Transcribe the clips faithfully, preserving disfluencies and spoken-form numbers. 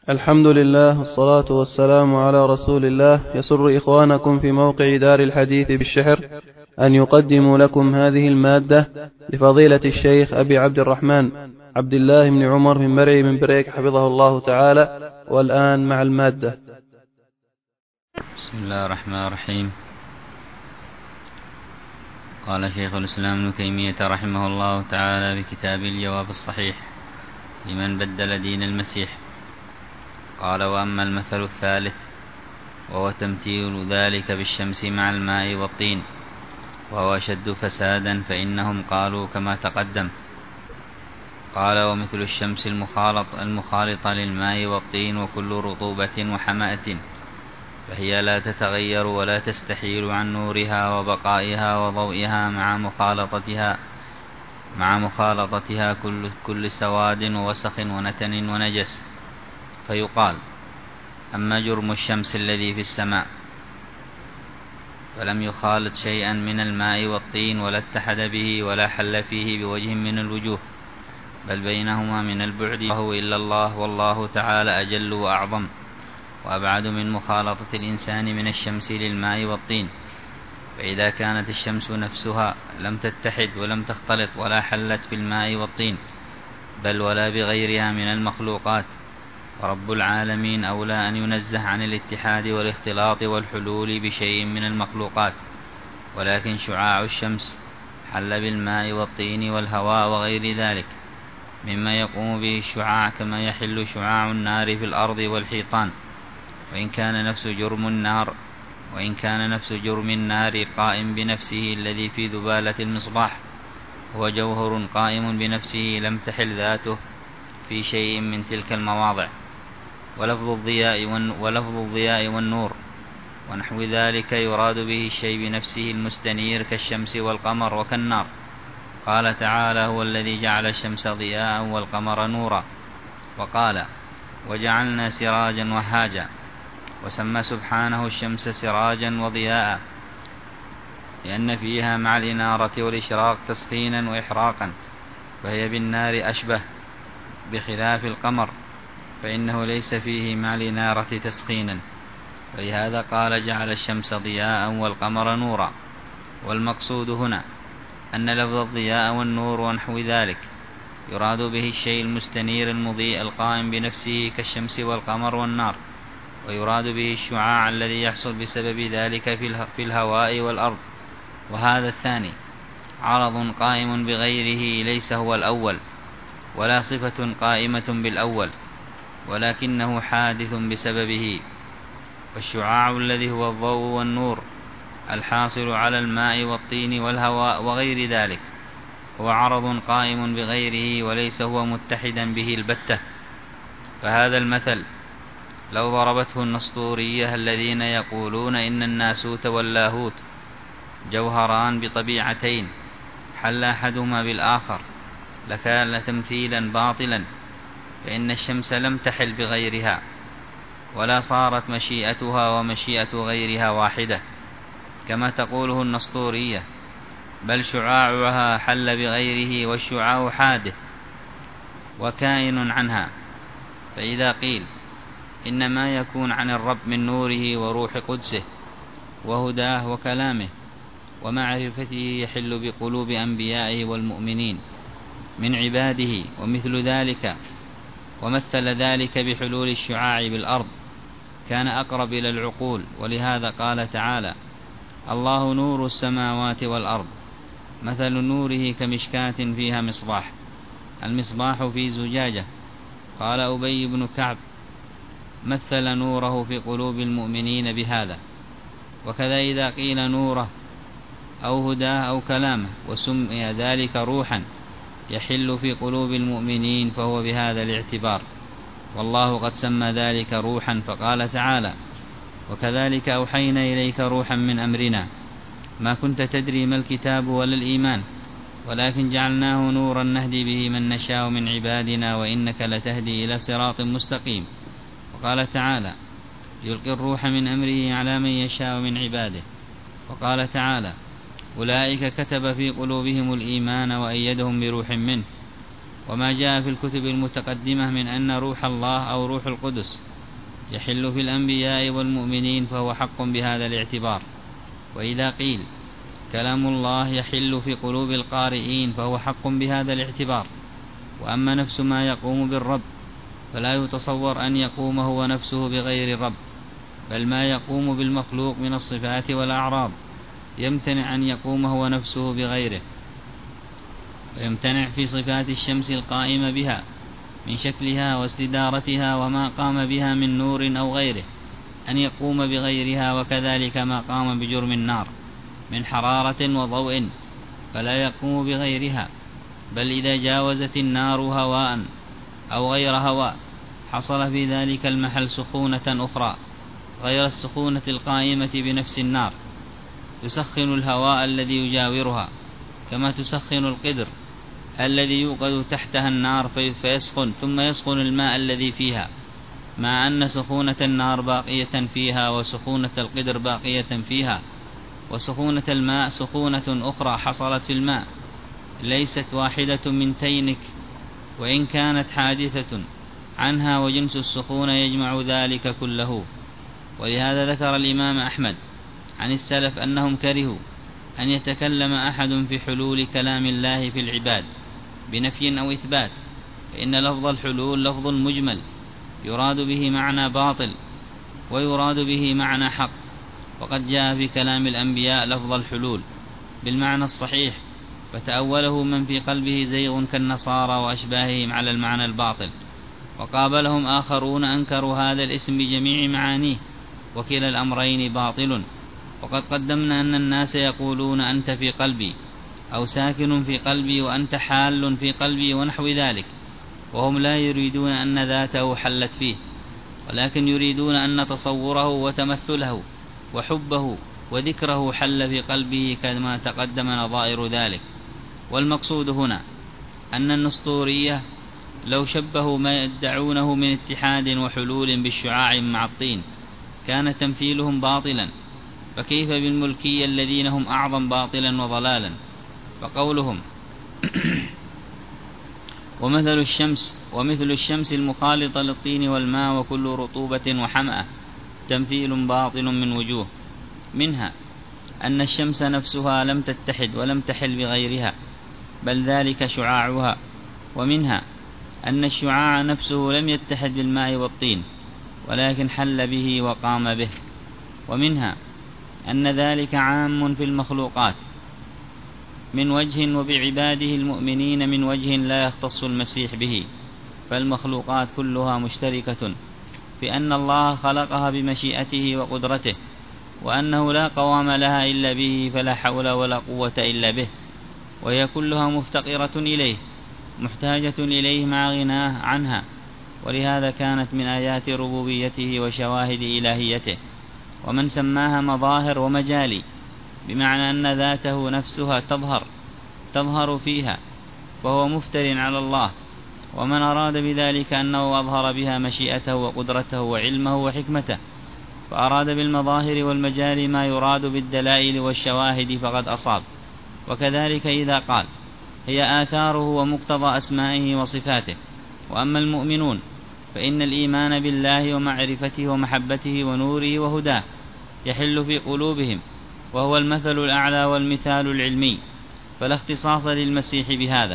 الحمد لله والصلاة والسلام على رسول الله. يسر إخوانكم في موقع دار الحديث بالشحر أن يقدموا لكم هذه المادة لفضيلة الشيخ أبي عبد الرحمن عبد الله بن عمر من مرعي من بريك حفظه الله تعالى. والآن مع المادة. بسم الله الرحمن الرحيم. قال شيخ الإسلام ابن تيمية رحمه الله تعالى بكتاب الجواب الصحيح لمن بدل دين المسيح، قال: وأما المثل الثالث وهو تمثيل ذلك بالشمس مع الماء والطين، وهو أشد فسادا، فإنهم قالوا كما تقدم. قال: ومثل الشمس المخالط المخالطة للماء والطين وكل رطوبة وحمأة، فهي لا تتغير ولا تستحيل عن نورها وبقائها وضوئها مع مخالطتها مع مخالطتها كل, كل سواد ووسخ ونتن ونجس. فيقال: أما جرم الشمس الذي في السماء فلم يخالط شيئا من الماء والطين ولا اتحد به ولا حل فيه بوجه من الوجوه، بل بينهما من البعد وهو إلا الله، والله تعالى أجل وأعظم وأبعد من مخالطة الإنسان من الشمس للماء والطين. فإذا كانت الشمس نفسها لم تتحد ولم تختلط ولا حلت في الماء والطين، بل ولا بغيرها من المخلوقات، ورب العالمين أولى أن ينزه عن الاتحاد والاختلاط والحلول بشيء من المخلوقات. ولكن شعاع الشمس حل بالماء والطين والهواء وغير ذلك مما يقوم به الشعاع، كما يحل شعاع النار في الأرض والحيطان. وإن كان نفس جرم النار وإن كان نفس جرم النار قائم بنفسه الذي في ذبالة المصباح هو جوهر قائم بنفسه، لم تحل ذاته في شيء من تلك المواضع. ولفظ الضياء ولفظ الضياء والنور ونحو ذلك يراد به الشيء بنفسه المستنير كالشمس والقمر وكالنار. قال تعالى: هو الذي جعل الشمس ضياء والقمر نورا. وقال: وجعلنا سراجا وهاجا. وسمى سبحانه الشمس سراجا وضياء لأن فيها مع الإنارة والإشراق تسخينا وإحراقا، فهي بالنار أشبه، بخلاف القمر فإنه ليس فيه مع الإنارة تسخينا، ولهذا قال: جعل الشمس ضياء والقمر نورا. والمقصود هنا أن لفظ الضياء والنور ونحو ذلك يراد به الشيء المستنير المضيء القائم بنفسه كالشمس والقمر والنار، ويراد به الشعاع الذي يحصل بسبب ذلك في الهواء والأرض. وهذا الثاني عرض قائم بغيره ليس هو الأول، ولا صفة قائمة بالأول، ولكنه حادث بسببه. والشعاع الذي هو الضوء والنور الحاصل على الماء والطين والهواء وغير ذلك هو عرض قائم بغيره وليس هو متحدا به البتة. فهذا المثل لو ضربته النسطورية الذين يقولون إن الناسوت واللاهوت جوهران بطبيعتين حل أحدهما بالآخر لكان تمثيلا باطلا، فإن الشمس لم تحل بغيرها ولا صارت مشيئتها ومشيئة غيرها واحدة كما تقوله النسطورية، بل شعاعها حل بغيره والشعاع حادث وكائن عنها. فإذا قيل إن ما يكون عن الرب من نوره وروح قدسه وهداه وكلامه ومعرفته يحل بقلوب أنبيائه والمؤمنين من عباده ومثل ذلك، ومثل ذلك بحلول الشعاع بالأرض، كان أقرب إلى العقول. ولهذا قال تعالى: الله نور السماوات والأرض، مثل نوره كمشكاة فيها مصباح، المصباح في زجاجة. قال أبي بن كعب: مثل نوره في قلوب المؤمنين بهذا. وكذا إذا قيل نوره أو هداه أو كلامه وسمي ذلك روحا يحل في قلوب المؤمنين فهو بهذا الاعتبار، والله قد سمى ذلك روحا. فقال تعالى: وكذلك أوحينا إليك روحا من أمرنا ما كنت تدري ما الكتاب ولا الإيمان ولكن جعلناه نورا نهدي به من نشاء من عبادنا وإنك لتهدي إلى صراط مستقيم. وقال تعالى: يلقي الروح من أمره على من يشاء من عباده. وقال تعالى: أولئك كتب في قلوبهم الإيمان وأيدهم بروح منه. وما جاء في الكتب المتقدمة من أن روح الله أو روح القدس يحل في الأنبياء والمؤمنين فهو حق بهذا الاعتبار. وإذا قيل كلام الله يحل في قلوب القارئين فهو حق بهذا الاعتبار. وأما نفس ما يقوم بالرب فلا يتصور أن يقوم هو نفسه بغير الرب، بل ما يقوم بالمخلوق من الصفات والأعراض يمتنع أن يقوم هو نفسه بغيره. ويمتنع في صفات الشمس القائمة بها من شكلها واستدارتها وما قام بها من نور أو غيره أن يقوم بغيرها، وكذلك ما قام بجرم النار من حرارة وضوء فلا يقوم بغيرها، بل إذا جاوزت النار هواء أو غير هواء حصل في ذلك المحل سخونة أخرى غير السخونة القائمة بنفس النار، تسخن الهواء الذي يجاورها كما تسخن القدر الذي يوقد تحتها النار فيسخن، ثم يسخن الماء الذي فيها، مع أن سخونة النار باقية فيها وسخونة القدر باقية فيها، وسخونة الماء سخونة أخرى حصلت في الماء ليست واحدة من تينك وإن كانت حادثة عنها، وجنس السخونة يجمع ذلك كله. ولهذا ذكر الإمام أحمد عن السلف أنهم كرهوا أن يتكلم أحد في حلول كلام الله في العباد بنفي أو إثبات، فإن لفظ الحلول لفظ مجمل يراد به معنى باطل ويراد به معنى حق، وقد جاء في كلام الأنبياء لفظ الحلول بالمعنى الصحيح، فتأوله من في قلبه زيغ كالنصارى وأشباههم على المعنى الباطل، وقابلهم آخرون أنكروا هذا الاسم بجميع معانيه، وكلا الأمرين باطل. وقد قدمنا أن الناس يقولون أنت في قلبي أو ساكن في قلبي وأنت حال في قلبي ونحو ذلك، وهم لا يريدون أن ذاته حلت فيه، ولكن يريدون أن تصوره وتمثله وحبه وذكره حل في قلبه كما تقدم نظائر ذلك. والمقصود هنا أن النسطورية لو شبهوا ما يدعونه من اتحاد وحلول بالشعاع مع الطين كان تمثيلهم باطلا، فكيف بالملكية الذين هم أعظم باطلا وضلالا؟ فقولهم ومثل الشمس ومثل الشمس المخالطة للطين والماء وكل رطوبة وحمأة تمثيل باطل من وجوه، منها أن الشمس نفسها لم تتحد ولم تحل بغيرها بل ذلك شعاعها، ومنها أن الشعاع نفسه لم يتحد بالماء والطين ولكن حل به وقام به، ومنها أن ذلك عام في المخلوقات من وجه وبعباده المؤمنين من وجه لا يختص المسيح به، فالمخلوقات كلها مشتركة في أن الله خلقها بمشيئته وقدرته، وأنه لا قوام لها إلا به فلا حول ولا قوة إلا به، وهي كلها مفتقرة إليه محتاجة إليه مع غناه عنها، ولهذا كانت من آيات ربوبيته وشواهد إلهيته. ومن سماها مظاهر ومجالي بمعنى أن ذاته نفسها تظهر تظهر فيها فهو مفتر على الله، ومن أراد بذلك أنه أظهر بها مشيئته وقدرته وعلمه وحكمته فأراد بالمظاهر والمجال ما يراد بالدلائل والشواهد فقد أصاب. وكذلك إذا قال هي آثاره ومقتضى أسمائه وصفاته. وأما المؤمنون فإن الإيمان بالله ومعرفته ومحبته ونوره وهداه يحل في قلوبهم، وهو المثل الأعلى والمثال العلمي، فلا اختصاص للمسيح بهذا.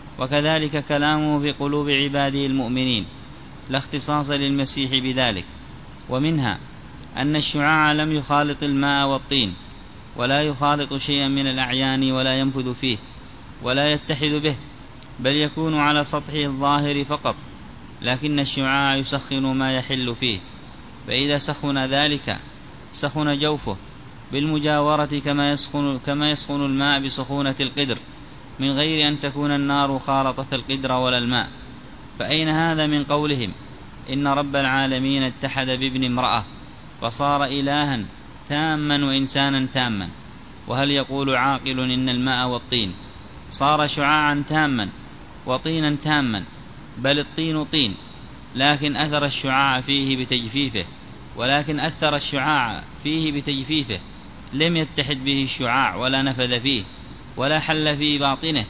وكذلك كلامه في قلوب عباده المؤمنين لا اختصاص للمسيح بذلك. ومنها أن الشعاع لم يخالط الماء والطين ولا يخالط شيئا من الأعيان ولا ينفذ فيه ولا يتحد به، بل يكون على سطحه الظاهر فقط، لكن الشعاع يسخن ما يحل فيه، فإذا سخن ذلك سخن جوفه بالمجاورة كما يسخن, كما يسخن الماء بسخونة القدر من غير أن تكون النار خالطت القدر ولا الماء. فأين هذا من قولهم إن رب العالمين اتحد بابن امرأة فصار إلها تاما وإنسانا تاما؟ وهل يقول عاقل إن الماء والطين صار شعاعا تاما وطينا تاما؟ بل الطين طين لكن أثر الشعاع فيه بتجفيفه ولكن أثر الشعاع فيه بتجفيفه لم يتحد به الشعاع ولا نفذ فيه ولا حل في باطنه،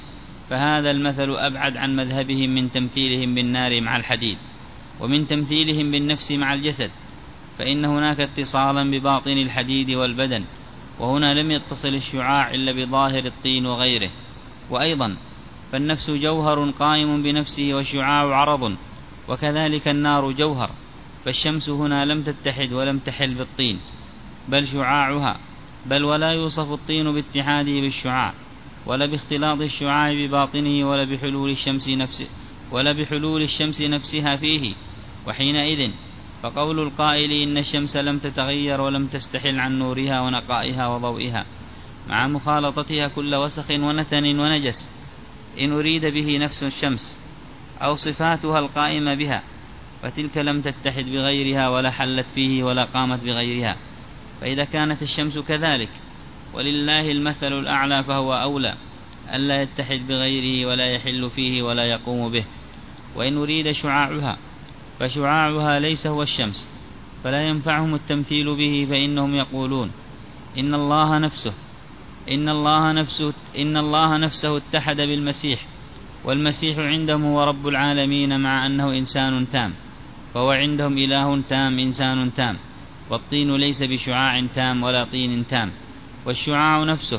فهذا المثل أبعد عن مذهبهم من تمثيلهم بالنار مع الحديد، ومن تمثيلهم بالنفس مع الجسد، فإن هناك اتصالا بباطن الحديد والبدن، وهنا لم يتصل الشعاع إلا بظاهر الطين وغيره. وأيضا فالنفس جوهر قائم بنفسه، والشعاع عرض، وكذلك النار جوهر، فالشمس هنا لم تتحد ولم تحل بالطين بل شعاعها، بل ولا يوصف الطين باتحاده بالشعاع، ولا باختلاط الشعاع بباطنه، ولا بحلول الشمس نفسه ولا بحلول الشمس نفسها فيه. وحينئذ فقول القائل إن الشمس لم تتغير ولم تستحل عن نورها ونقائها وضوئها مع مخالطتها كل وسخ ونتن ونجس، إن أريد به نفس الشمس أو صفاتها القائمة بها، فتلك لم تتحد بغيرها ولا حلت فيه ولا قامت بغيرها. فإذا كانت الشمس كذلك ولله المثل الأعلى، فهو أولى ألا يتحد بغيره ولا يحل فيه ولا يقوم به. وإن أريد شعاعها فشعاعها ليس هو الشمس، فلا ينفعهم التمثيل به، فإنهم يقولون إن الله نفسه إن الله نفسه إن الله نفسه اتحد بالمسيح، والمسيح عندهم هو رب العالمين مع أنه إنسان تام، فهو عندهم إله تام إنسان تام، والطين ليس بشعاع تام ولا طين تام، والشعاع نفسه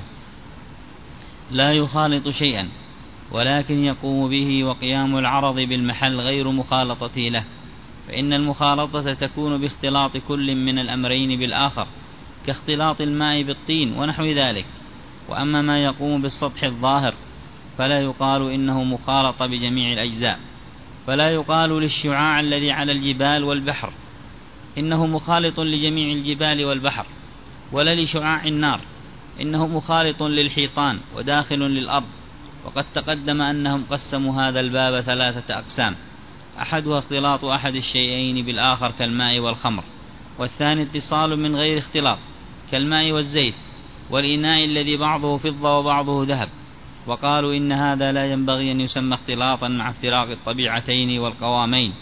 لا يخالط شيئا ولكن يقوم به، وقيام العرض بالمحل غير مخالطته له، فإن المخالطة تكون باختلاط كل من الأمرين بالآخر، كاختلاط الماء بالطين ونحو ذلك. وأما ما يقوم بالسطح الظاهر فلا يقال إنه مخالط بجميع الأجزاء، فلا يقال للشعاع الذي على الجبال والبحر إنه مخالط لجميع الجبال والبحر، ولا لشعاع النار إنه مخالط للحيطان وداخل للأرض. وقد تقدم أنهم قسموا هذا الباب ثلاثة أقسام: أحدها اختلاط أحد الشيئين بالآخر كالماء والخمر، والثاني اتصال من غير اختلاط كالماء والزيت والإناء الذي بعضه فضة وبعضه ذهب. وقالوا إن هذا لا ينبغي أن يسمى اختلاطا مع افتراق الطبيعتين والقوامين،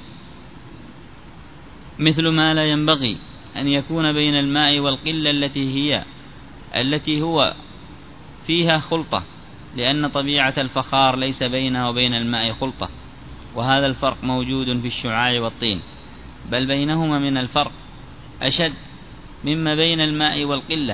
مثل ما لا ينبغي أن يكون بين الماء والقلة التي هي التي هو فيها خلطة، لأن طبيعة الفخار ليس بينها وبين الماء خلطة، وهذا الفرق موجود في الشعاع والطين، بل بينهما من الفرق أشد مما بين الماء والقلة،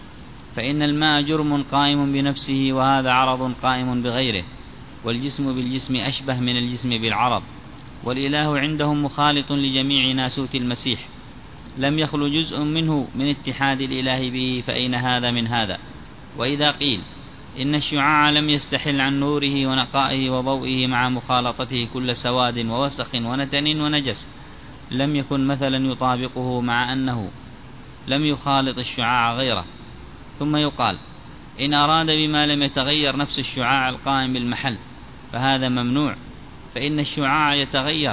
فإن الماء جرم قائم بنفسه، وهذا عرض قائم بغيره، والجسم بالجسم أشبه من الجسم بالعرض. والإله عندهم مخالط لجميع ناسوت المسيح، لم يخل جزء منه من اتحاد الإله به، فأين هذا من هذا؟ وإذا قيل إن الشعاع لم يستحل عن نوره ونقائه وضوئه مع مخالطته كل سواد ووسخ ونتن ونجس، لم يكن مثلا يطابقه، مع أنه لم يخالط الشعاع غيره. ثم يقال إن أراد بما لم يتغير نفس الشعاع القائم بالمحل فهذا ممنوع، فإن الشعاع يتغير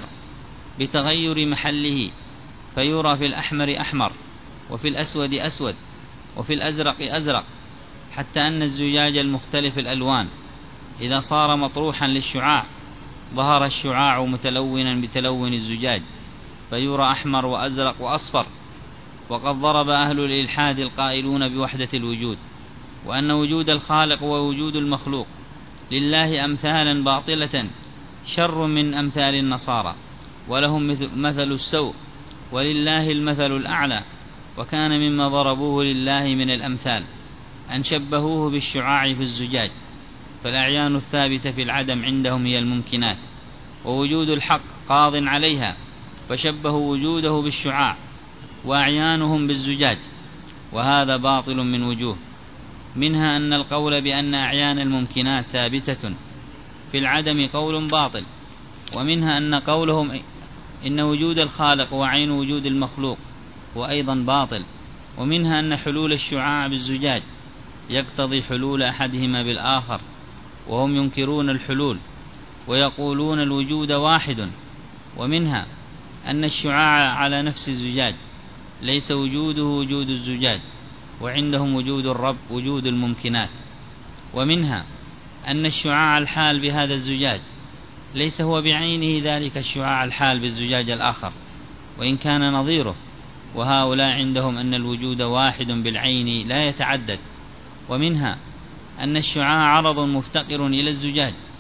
بتغير محله، فيرى في الأحمر أحمر، وفي الأسود أسود، وفي الأزرق أزرق، حتى أن الزجاج المختلف الألوان إذا صار مطروحا للشعاع ظهر الشعاع متلونا بتلون الزجاج، فيرى أحمر وأزرق وأصفر. وقد ضرب أهل الإلحاد القائلون بوحدة الوجود، وأن وجود الخالق ووجود المخلوق لله أمثالا باطلة شر من أمثال النصارى، ولهم مثل السوء ولله المثل الأعلى. وكان مما ضربوه لله من الأمثال أن شبهوه بالشعاع في الزجاج، فالأعيان الثابتة في العدم عندهم هي الممكنات، ووجود الحق قاض عليها، فشبهوا وجوده بالشعاع وأعيانهم بالزجاج، وهذا باطل من وجوه، منها أن القول بأن أعيان الممكنات ثابتة في العدم قول باطل، ومنها أن قولهم إن وجود الخالق وعين وجود المخلوق هو أيضا باطل، ومنها أن حلول الشعاع بالزجاج يقتضي حلول أحدهما بالآخر، وهم ينكرون الحلول ويقولون الوجود واحد. ومنها أن الشعاع على نفس الزجاج ليس وجوده وجود الزجاج، وعندهم وجود الرب وجود الممكنات. ومنها أن الشعاع الحال بهذا الزجاج ليس هو بعينه ذلك الشعاع الحال بالزجاج الآخر، وإن كان نظيره، وهؤلاء عندهم أن الوجود واحد بالعين لا يتعدد. ومنها أن الشعاع عرض مفتقر إلى الزجاج،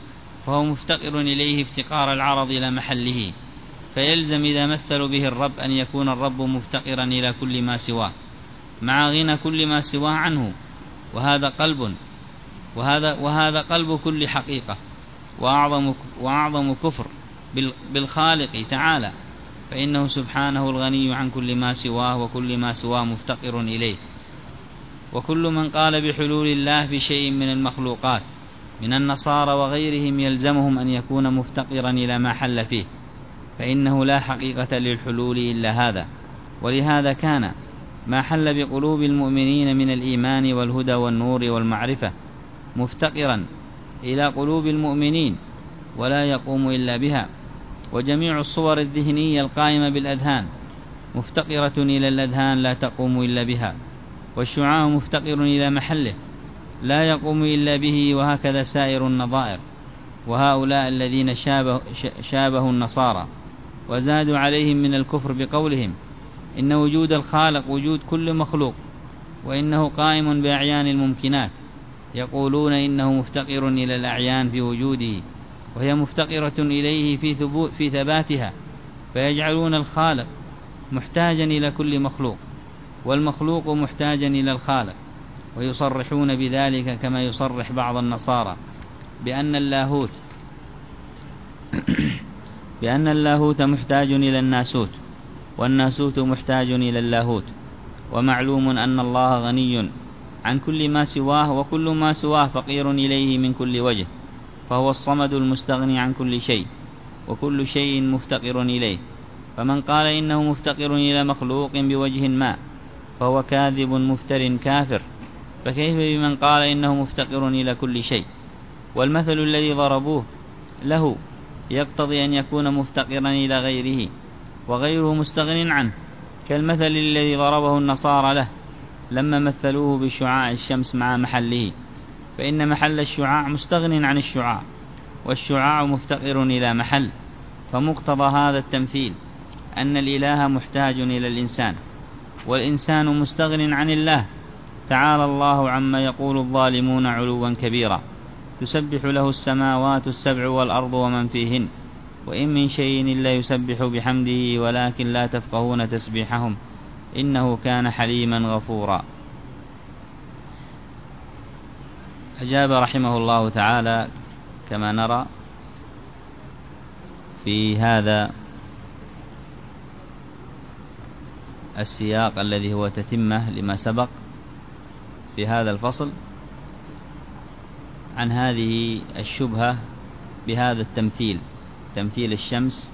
فهو مفتقر إليه افتقار العرض إلى محله، فيلزم إذا مثلوا به الرب أن يكون الرب مفتقرا إلى كل ما سواه مع غنى كل ما سواه عنه، وهذا قلب وهذا, وهذا قلب كل حقيقة، وأعظم, وأعظم كفر بالخالق تعالى، فإنه سبحانه الغني عن كل ما سواه، وكل ما سواه مفتقر إليه. وكل من قال بحلول الله في شيء من المخلوقات من النصارى وغيرهم يلزمهم أن يكون مفتقرا إلى ما حل فيه، فإنه لا حقيقة للحلول إلا هذا. ولهذا كان ما حل بقلوب المؤمنين من الإيمان والهدى والنور والمعرفة مفتقرا إلى قلوب المؤمنين ولا يقوم إلا بها، وجميع الصور الذهنية القائمة بالأذهان مفتقرة إلى الأذهان لا تقوم إلا بها، والشعاع مفتقر إلى محله لا يقوم إلا به، وهكذا سائر النظائر. وهؤلاء الذين شابه شابهوا النصارى وزادوا عليهم من الكفر بقولهم إن وجود الخالق وجود كل مخلوق، وإنه قائم بأعيان الممكنات، يقولون إنه مفتقر إلى الأعيان في وجوده، وهي مفتقرة إليه في, ثبوت في ثباتها، فيجعلون الخالق محتاجا إلى كل مخلوق، والمخلوق محتاجا إلى الخالق، ويصرحون بذلك كما يصرح بعض النصارى بأن اللاهوت بأن اللاهوت محتاج إلى الناسوت، والناسوت محتاج إلى اللاهوت. ومعلوم أن الله غني عن كل ما سواه، وكل ما سواه فقير إليه من كل وجه، فهو الصمد المستغني عن كل شيء، وكل شيء مفتقر إليه. فمن قال إنه مفتقر إلى مخلوق بوجه ما فهو كاذب مفتر كافر، فكيف بمن قال إنه مفتقر إلى كل شيء؟ والمثل الذي ضربوه له يقتضي أن يكون مفتقرا إلى غيره وغيره مستغن عنه، كالمثل الذي ضربه النصارى له لما مثلوه بشعاع الشمس مع محله، فإن محل الشعاع مستغن عن الشعاع، والشعاع مفتقر إلى محل. فمقتضى هذا التمثيل أن الإله محتاج إلى الإنسان، والإنسان مستغن عن الله تعالى الله عما يقول الظالمون علوا كبيرا، تسبح له السماوات السبع والأرض ومن فيهن، وإن من شيء إلا يسبح بحمده ولكن لا تفقهون تسبيحهم إنه كان حليما غفورا. أجاب رحمه الله تعالى كما نرى في هذا السياق الذي هو تتمة لما سبق في هذا الفصل عن هذه الشبهة بهذا التمثيل، تمثيل الشمس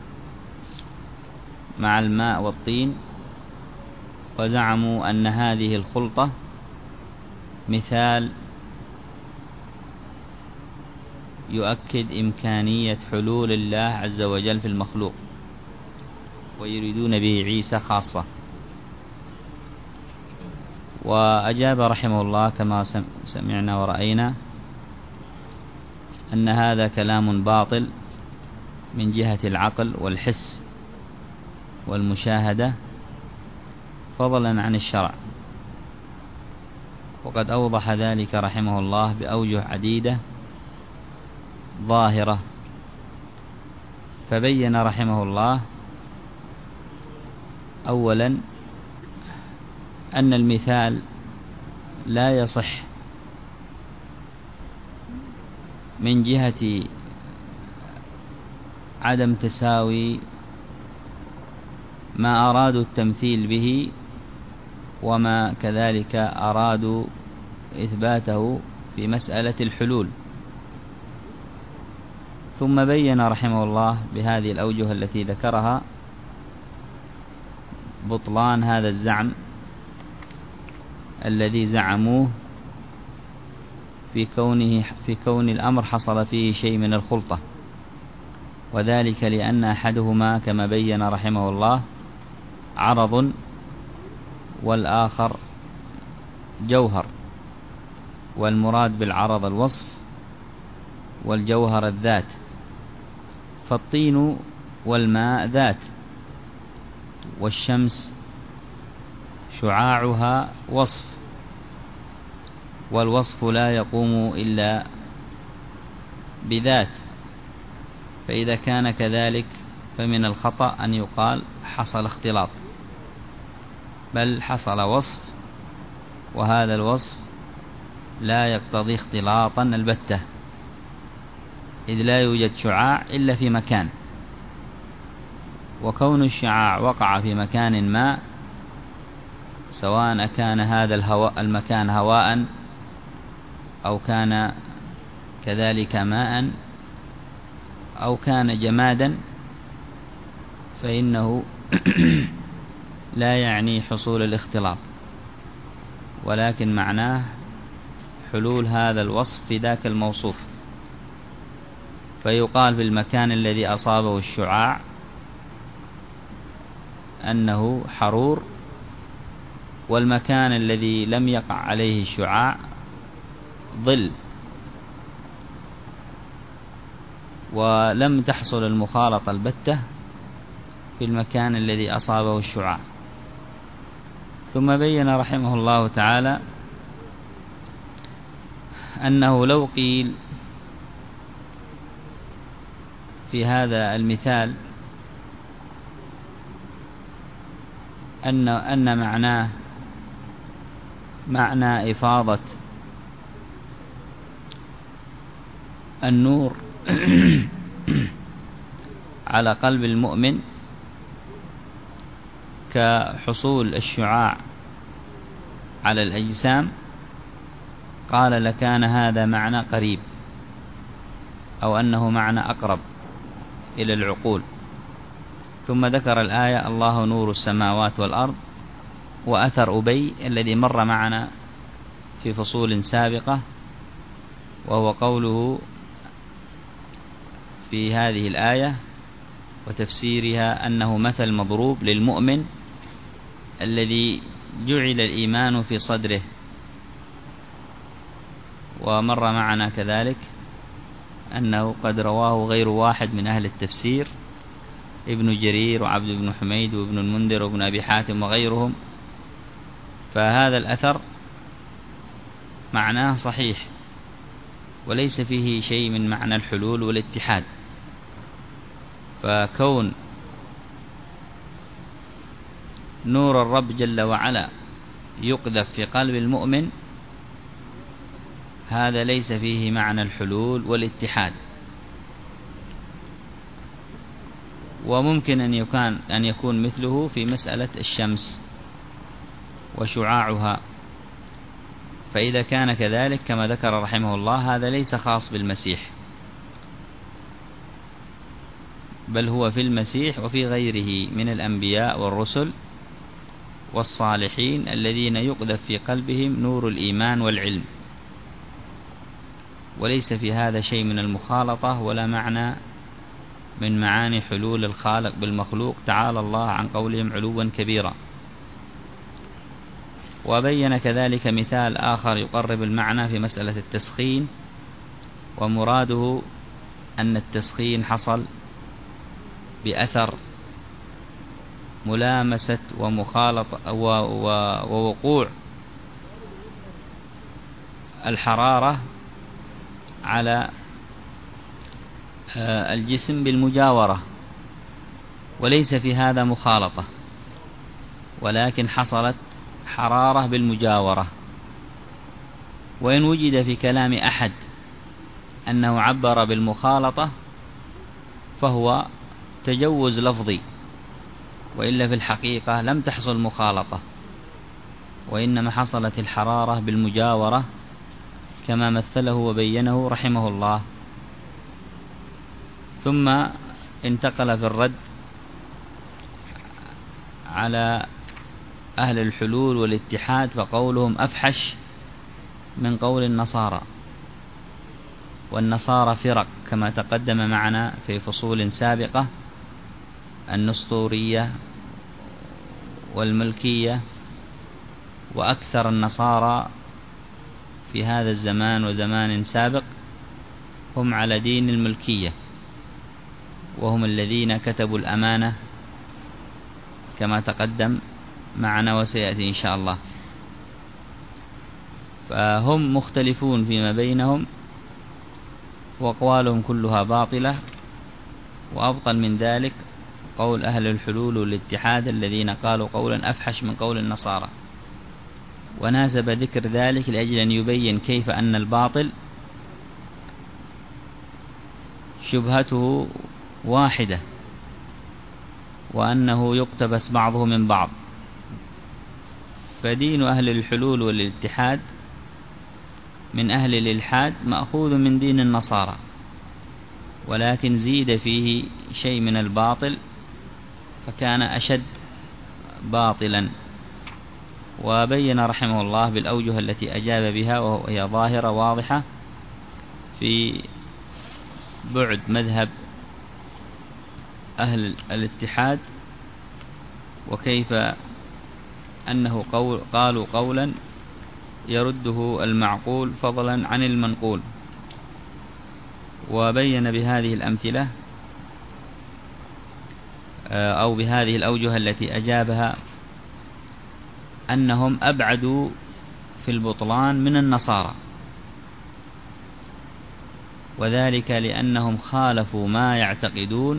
مع الماء والطين، وزعموا أن هذه الخلطة مثال يؤكد إمكانية حلول الله عز وجل في المخلوق، ويريدون به عيسى خاصة. وأجاب رحمه الله كما سمعنا ورأينا أن هذا كلام باطل من جهة العقل والحس والمشاهدة فضلا عن الشرع، وقد أوضح ذلك رحمه الله بأوجه عديدة ظاهرة. فبين رحمه الله أولا أن المثال لا يصح من جهة عدم تساوي ما أرادوا التمثيل به وما كذلك أرادوا إثباته في مسألة الحلول. ثم بين رحمه الله بهذه الأوجه التي ذكرها بطلان هذا الزعم الذي زعموه في كونه في كون الأمر حصل فيه شيء من الخلطة، وذلك لأن أحدهما كما بين رحمه الله عرض والآخر جوهر، والمراد بالعرض الوصف والجوهر الذات، فالطين والماء ذات، والشمس شعاعها وصف، والوصف لا يقوم إلا بذات فإذا كان كذلك فمن الخطأ أن يقال حصل اختلاط، بل حصل وصف، وهذا الوصف لا يقتضي اختلاطا البتة، إذ لا يوجد شعاع إلا في مكان، وكون الشعاع وقع في مكان ما، سواء كان هذا الهواء المكان هواء أو كان كذلك ماء أو كان جمادا، فإنه لا يعني حصول الاختلاط، ولكن معناه حلول هذا الوصف في ذاك الموصوف. فيقال في المكان الذي أصابه الشعاع أنه حرور، والمكان الذي لم يقع عليه الشعاع ظل، ولم تحصل المخالطة البتة في المكان الذي أصابه الشعاع. ثم بين رحمه الله تعالى أنه لو قيل في هذا المثال أن أن معناه معنى إفاضة النور على قلب المؤمن كحصول الشعاع على الأجسام، قال لكان هذا معنى قريب، أو أنه معنى أقرب إلى العقول. ثم ذكر الآية الله نور السماوات والأرض، وأثر أبي الذي مر معنا في فصول سابقة، وهو قوله في هذه الآية وتفسيرها أنه مثل مضروب للمؤمن الذي جعل الإيمان في صدره. ومر معنا كذلك أنه قد رواه غير واحد من أهل التفسير، ابن جرير وعبد بن حميد وابن المنذر وابن أبي حاتم وغيرهم، فهذا الأثر معناه صحيح، وليس فيه شيء من معنى الحلول والاتحاد. فكون نور الرب جل وعلا يقذف في قلب المؤمن، هذا ليس فيه معنى الحلول والاتحاد. وممكن أن يكون أن يكون مثله في مسألة الشمس وشعاعها، فإذا كان كذلك كما ذكر رحمه الله هذا ليس خاص بالمسيح، بل هو في المسيح وفي غيره من الأنبياء والرسل والصالحين الذين يقذف في قلبهم نور الإيمان والعلم، وليس في هذا شيء من المخالطة ولا معنى من معاني حلول الخالق بالمخلوق، تعالى الله عن قولهم علوا كبيرا. وبين كذلك مثال آخر يقرب المعنى في مسألة التسخين، ومراده أن التسخين حصل بأثر ملامسة ومخالطة ووقوع الحرارة على الجسم بالمجاورة، وليس في هذا مخالطة، ولكن حصلت حرارة بالمجاورة. وإن وجد في كلام أحد أنه عبر بالمخالطة فهو تجوز لفظي، وإلا في الحقيقة لم تحصل مخالطة، وإنما حصلت الحرارة بالمجاورة كما مثله وبينه رحمه الله. ثم انتقل في الرد على أهل الحلول والاتحاد، فقولهم أفحش من قول النصارى، والنصارى فرق كما تقدم معنا في فصول سابقة، النسطورية والملكية، وأكثر النصارى في هذا الزمان وزمان سابق هم على دين الملكية، وهم الذين كتبوا الأمانة كما تقدم معنا وسيأتي إن شاء الله. فهم مختلفون فيما بينهم، وأقوالهم كلها باطلة، وأبطل من ذلك قول أهل الحلول والاتحاد الذين قالوا قولا أفحش من قول النصارى. وناسب ذكر ذلك لأجل أن يبين كيف أن الباطل شبهته واحدة، وأنه يقتبس بعضه من بعض. فدين أهل الحلول والاتحاد من أهل الإلحاد مأخوذ من دين النصارى، ولكن زيد فيه شيء من الباطل فكان أشد باطلا. وبين رحمه الله بالأوجه التي أجاب بها وهي ظاهرة واضحة في بعد مذهب أهل الاتحاد، وكيف أنه قول قالوا قولا يرده المعقول فضلا عن المنقول. وبين بهذه الأمثلة أو بهذه الأوجه التي أجابها أنهم أبعدوا في البطلان من النصارى، وذلك لأنهم خالفوا ما يعتقدون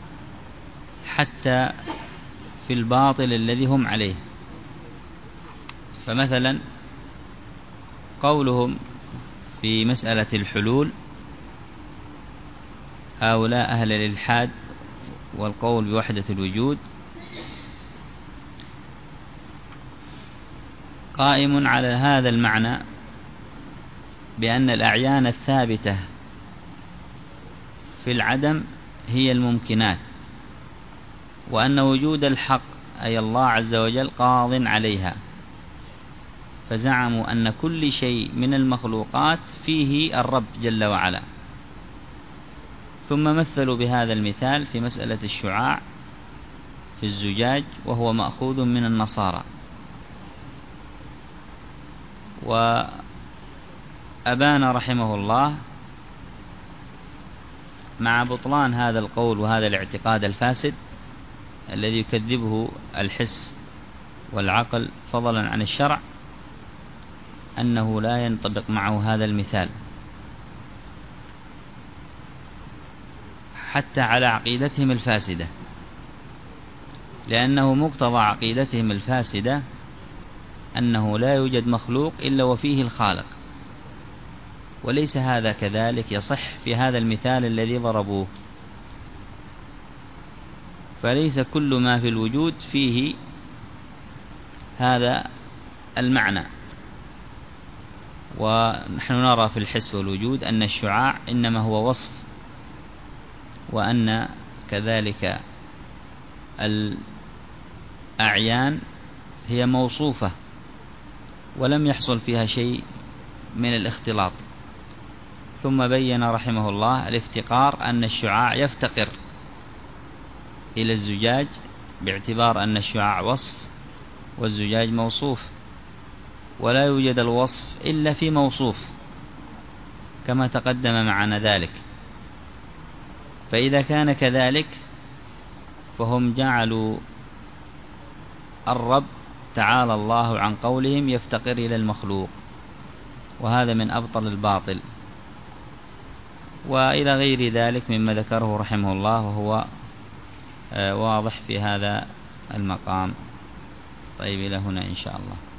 حتى في الباطل الذي هم عليه. فمثلا قولهم في مسألة الحلول، هؤلاء أهل الإلحاد والقول بوحدة الوجود قائم على هذا المعنى بأن الأعيان الثابتة في العدم هي الممكنات، وأن وجود الحق أي الله عز وجل قاض عليها. فزعموا أن كل شيء من المخلوقات فيه الرب جل وعلا. ثم مثلوا بهذا المثال في مسألة الشعاع في الزجاج، وهو مأخوذ من النصارى. وأبان رحمه الله مع بطلان هذا القول وهذا الاعتقاد الفاسد الذي يكذبه الحس والعقل فضلا عن الشرع، أنه لا ينطبق معه هذا المثال حتى على عقيدتهم الفاسدة، لأنه مقتضى عقيدتهم الفاسدة أنه لا يوجد مخلوق إلا وفيه الخالق، وليس هذا كذلك يصح في هذا المثال الذي ضربوه. فليس كل ما في الوجود فيه هذا المعنى. ونحن نرى في الحس والوجود أن الشعاع إنما هو وصف، وأن كذلك الأعيان هي موصوفة ولم يحصل فيها شيء من الاختلاط. ثم بين رحمه الله الافتقار، أن الشعاع يفتقر إلى الزجاج باعتبار أن الشعاع وصف والزجاج موصوف، ولا يوجد الوصف إلا في موصوف كما تقدم معنا ذلك. فإذا كان كذلك فهم جعلوا الرب تعالى الله عن قولهم يفتقر إلى المخلوق، وهذا من أبطل الباطل. وإلى غير ذلك مما ذكره رحمه الله وهو واضح في هذا المقام. طيب إلى هنا إن شاء الله.